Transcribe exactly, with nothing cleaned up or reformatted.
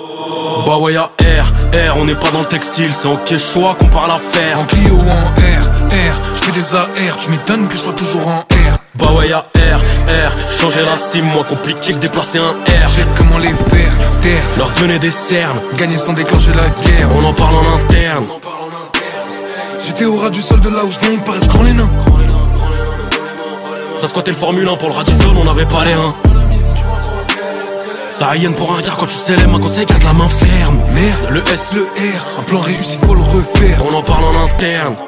Bah ouais y'a R, R, on n'est pas dans le textile, c'est en Quechua qu'on parle à faire. En Clio ou en R, R, je fais des A R, tu m'étonnes que je sois toujours en R. Bah ouais y'a R, R, changer la cime, moins compliqué que déplacer un R. J'ai comment les faire taire, leur donner des cernes, gagner sans déclencher la guerre. On en parle en interne. J'étais au ras du sol de là où je viens, ils paraissent grands les nains. Ça squattait le Formule un pour le Radisson, on avait pas les reins. Ça hyène pour un regard quand tu sais les mains, conseil garde la main ferme. Merde, le S, le R, un plan réussi faut le refaire. On en parle en interne.